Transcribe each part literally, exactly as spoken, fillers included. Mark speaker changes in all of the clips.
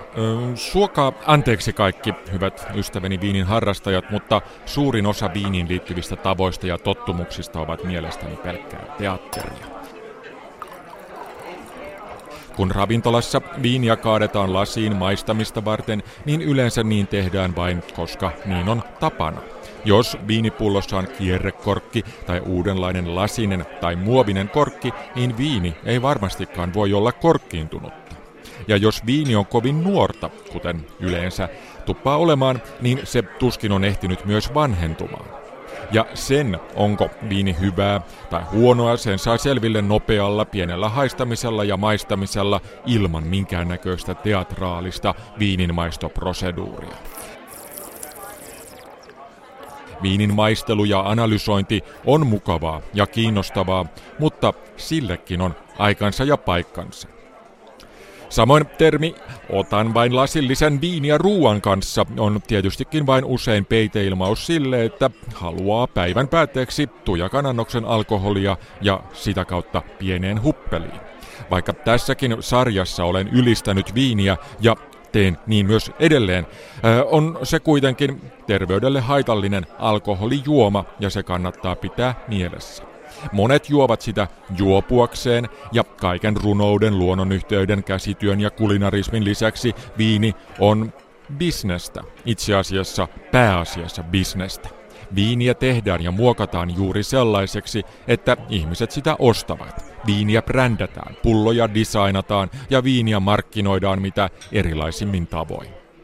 Speaker 1: Suokaa anteeksi kaikki, hyvät ystäväni viinin harrastajat, mutta suurin osa viiniin liittyvistä tavoista ja tottumuksista ovat mielestäni pelkkää teatteria. Kun ravintolassa viiniä kaadetaan lasiin maistamista varten, niin yleensä niin tehdään vain, koska niin on tapana. Jos viinipullossa on kierrekorkki tai uudenlainen lasinen tai muovinen korkki, niin viini ei varmastikaan voi olla korkkiintunutta. Ja jos viini on kovin nuorta, kuten yleensä tuppaa olemaan, niin se tuskin on ehtinyt myös vanhentumaan. Ja sen, onko viini hyvää tai huonoa, sen saa selville nopealla, pienellä haistamisella ja maistamisella ilman minkäännäköistä teatraalista viininmaistoproseduuria. Viinin maistelu ja analysointi on mukavaa ja kiinnostavaa, mutta sillekin on aikansa ja paikkansa. Samoin termi "otan vain lasillisen viiniä ruuan kanssa" on tietystikin vain usein peiteilmaus sille, että haluaa päivän päätteeksi tujakan annoksen alkoholia ja sitä kautta pieneen huppeliin. Vaikka tässäkin sarjassa olen ylistänyt viiniä ja teen niin myös edelleen, on se kuitenkin terveydelle haitallinen alkoholijuoma ja se kannattaa pitää mielessä. Monet juovat sitä juopuakseen ja kaiken runouden, luonnonyhteyden, käsityön ja kulinarismin lisäksi viini on bisnestä, itse asiassa pääasiassa bisnestä. Viiniä tehdään ja muokataan juuri sellaiseksi, että ihmiset sitä ostavat. Viiniä brändätään, pulloja designataan ja viiniä markkinoidaan mitä erilaisimmin tavoin.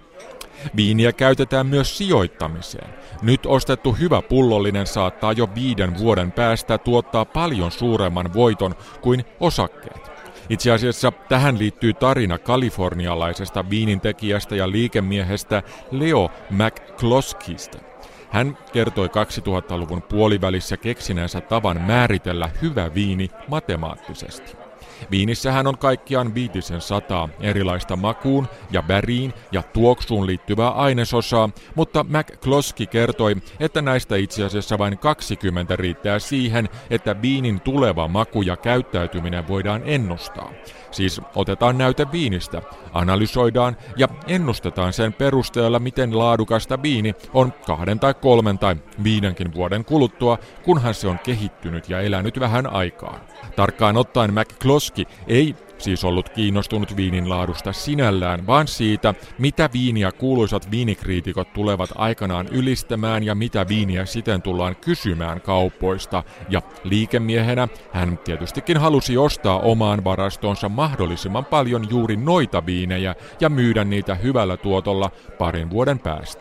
Speaker 1: Viiniä käytetään myös sijoittamiseen. Nyt ostettu hyvä pullollinen saattaa jo viiden vuoden päästä tuottaa paljon suuremman voiton kuin osakkeet. Itse asiassa tähän liittyy tarina kalifornialaisesta viinintekijästä ja liikemiehestä Leo McCloskeysta. Hän kertoi kaksituhattaluvun puolivälissä keksineensä tavan määritellä hyvä viini matemaattisesti. Viinissähän on kaikkiaan viitisen sataa erilaista makuun ja väriin ja tuoksuun liittyvää ainesosaa, mutta McCloskey kertoi, että näistä itse asiassa vain kaksikymmentä riittää siihen, että viinin tuleva maku ja käyttäytyminen voidaan ennustaa. Siis otetaan näyte viinistä, analysoidaan ja ennustetaan sen perusteella, miten laadukasta viini on kahden tai kolmen tai viidenkin vuoden kuluttua, kunhan se on kehittynyt ja elänyt vähän aikaa. Tarkkaan ottaen McCloskey ei siis ollut kiinnostunut viinin laadusta sinällään, vaan siitä, mitä viiniä kuuluisat viinikriitikot tulevat aikanaan ylistämään ja mitä viiniä siten tullaan kysymään kaupoista. Ja liikemiehenä hän tietystikin halusi ostaa omaan varastoonsa mahdollisimman paljon juuri noita viinejä ja myydä niitä hyvällä tuotolla parin vuoden päästä.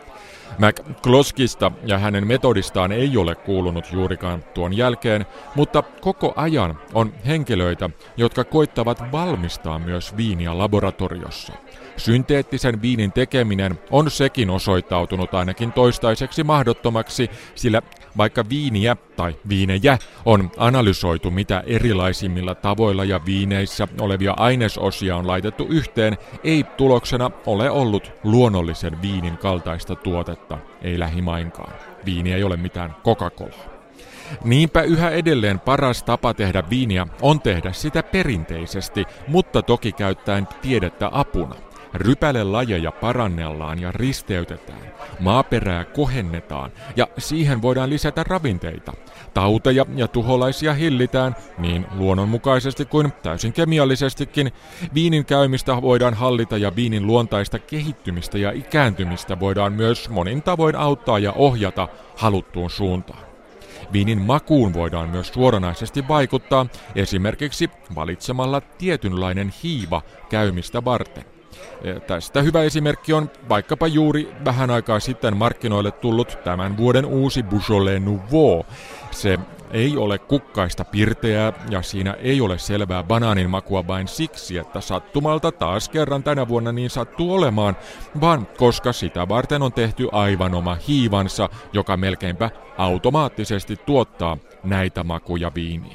Speaker 1: McCloskeysta ja hänen metodistaan ei ole kuulunut juurikaan tuon jälkeen, mutta koko ajan on henkilöitä, jotka koittavat valmistaa myös viiniä laboratoriossa. Synteettisen viinin tekeminen on sekin osoittautunut ainakin toistaiseksi mahdottomaksi, sillä vaikka viiniä tai viinejä on analysoitu mitä erilaisimmilla tavoilla ja viineissä olevia ainesosia on laitettu yhteen, ei tuloksena ole ollut luonnollisen viinin kaltaista tuotetta, ei lähimainkaan. Viini ei ole mitään Coca-Colaa. Niinpä yhä edelleen paras tapa tehdä viiniä on tehdä sitä perinteisesti, mutta toki käyttäen tiedettä apuna. Rypälelajeja parannellaan ja risteytetään, maaperää kohennetaan ja siihen voidaan lisätä ravinteita. Tauteja ja tuholaisia hillitään niin luonnonmukaisesti kuin täysin kemiallisestikin. Viinin käymistä voidaan hallita ja viinin luontaista kehittymistä ja ikääntymistä voidaan myös monin tavoin auttaa ja ohjata haluttuun suuntaan. Viinin makuun voidaan myös suoranaisesti vaikuttaa esimerkiksi valitsemalla tietynlainen hiiva käymistä varten. Tästä hyvä esimerkki on vaikkapa juuri vähän aikaa sitten markkinoille tullut tämän vuoden uusi Beaujolais Nouveau. Se ei ole kukkaista pirteää ja siinä ei ole selvää banaanin makua vain siksi, että sattumalta taas kerran tänä vuonna niin sattuu olemaan, vaan koska sitä varten on tehty aivan oma hiivansa, joka melkeinpä automaattisesti tuottaa näitä makuja viiniin.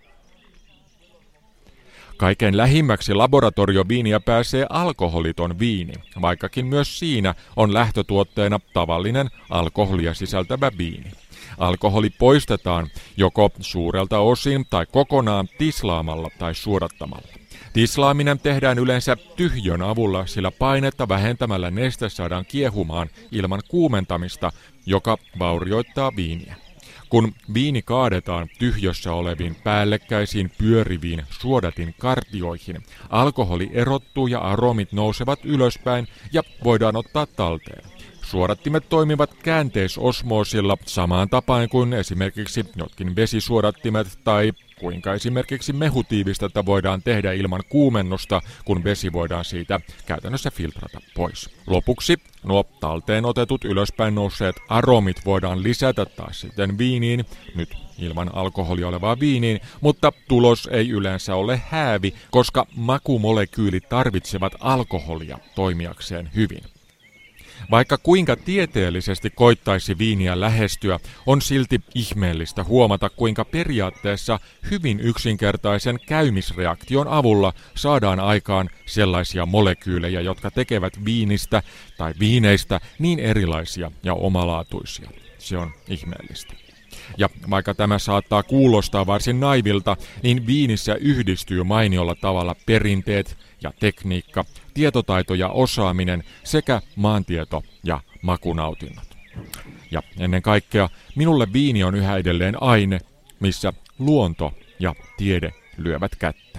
Speaker 1: Kaiken lähimmäksi laboratorioviiniä pääsee alkoholiton viini, vaikkakin myös siinä on lähtötuotteena tavallinen alkoholia sisältävä viini. Alkoholi poistetaan joko suurelta osin tai kokonaan tislaamalla tai suodattamalla. Tislaaminen tehdään yleensä tyhjön avulla, sillä painetta vähentämällä neste saadaan kiehumaan ilman kuumentamista, joka vaurioittaa viiniä. Kun viini kaadetaan tyhjössä oleviin päällekkäisiin pyöriviin suodatin kartioihin, alkoholi erottuu ja aromit nousevat ylöspäin ja voidaan ottaa talteen. Suodattimet toimivat käänteisosmoosilla samaan tapaan kuin esimerkiksi jotkin vesisuodattimet tai kuinka esimerkiksi mehutiivistettä voidaan tehdä ilman kuumennusta, kun vesi voidaan siitä käytännössä filtrata pois. Lopuksi nuo talteen otetut ylöspäin nousseet aromit voidaan lisätä taas sitten viiniin, nyt ilman alkoholia olevaa viiniin, mutta tulos ei yleensä ole häävi, koska makumolekyylit tarvitsevat alkoholia toimijakseen hyvin. Vaikka kuinka tieteellisesti koittaisi viiniä lähestyä, on silti ihmeellistä huomata, kuinka periaatteessa hyvin yksinkertaisen käymisreaktion avulla saadaan aikaan sellaisia molekyylejä, jotka tekevät viinistä tai viineistä niin erilaisia ja omalaatuisia. Se on ihmeellistä. Ja vaikka tämä saattaa kuulostaa varsin naivilta, niin viinissä yhdistyy mainiolla tavalla perinteet ja tekniikka, tietotaito ja osaaminen sekä maantieto ja makunautinnot. Ja ennen kaikkea minulle viini on yhä edelleen aine, missä luonto ja tiede lyövät kättä.